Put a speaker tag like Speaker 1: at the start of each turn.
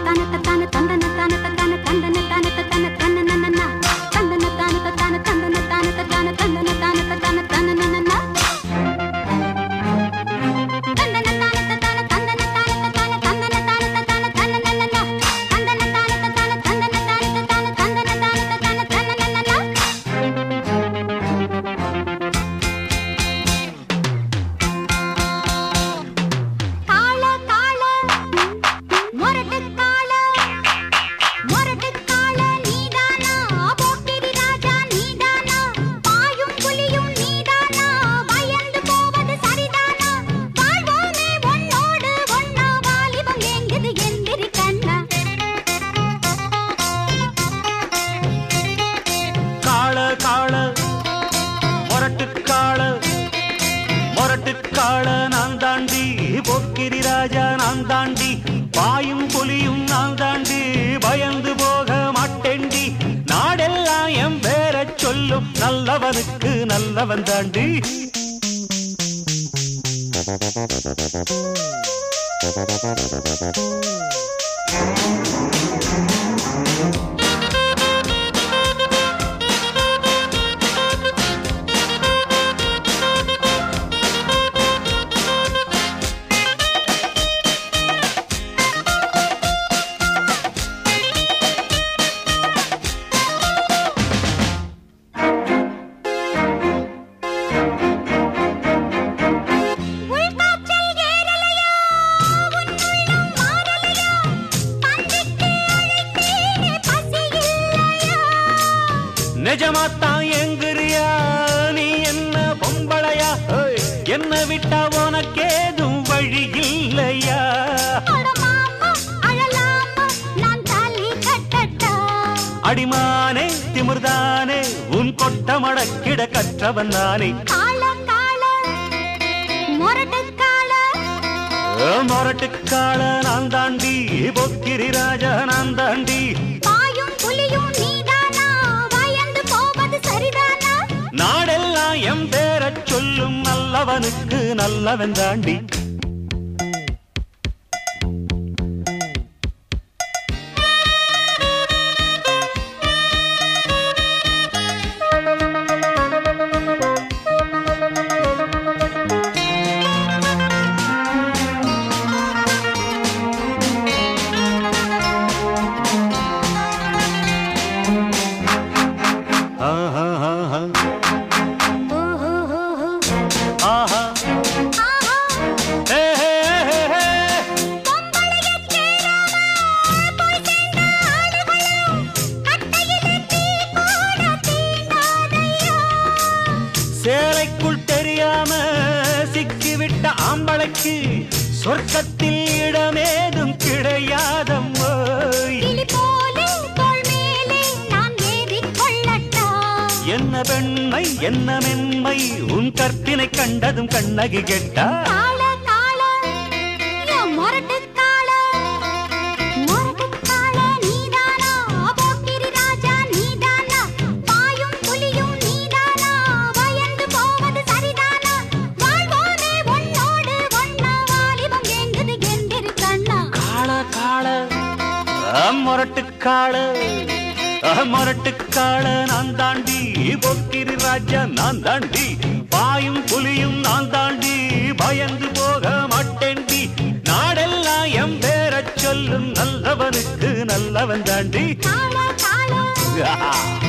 Speaker 1: முரட்டுக்காள நான் தாண்டி போக்கிரி ராஜா நான் தாண்டி பாயும் புலியும் நான் தாண்டி பயந்து போக மாட்டேண்டி நாடெல்லாம் என் பேர சொல்லும் நல்லவனுக்கு நல்லவன் தாண்டி நிஜமாத்தான் எங்கிறியா நீ என்ன பொம்பளையா என்ன விட்டா உனக்கேதும் வழி இல்லையா அடிமானே திமிர்தானே உன் கொட்ட மடக்கிட கற்றவன் நானே முரட்டுக்காள நான் தாண்டி போக்கிரி ராஜா நான் தாண்டி நாடெல்லாம் எம் பேர சொல்லும் நல்லவனுக்கு நல்லவன் தாண்டி சேலைக்குள் தெரியாம சிக்கிவிட்ட ஆம்பளைக்கு சொர்க்கத்தில் இடமேதும் கிடையாதம்மோ என்ன பெண்மை என்ன மென்மை உன் கற்பினை கண்டதும் கண்ணகி கெட்டா முரட்டுக்காள நான் தாண்டி போக்கிரி ராஜா நான் தாண்டி பாயும் புலியும் நான் தாண்டி பயந்து போக மாட்டேண்டி நாடெல்லாம் எம் பேர சொல்லும் நல்லவனுக்கு நல்லவன் தாண்டி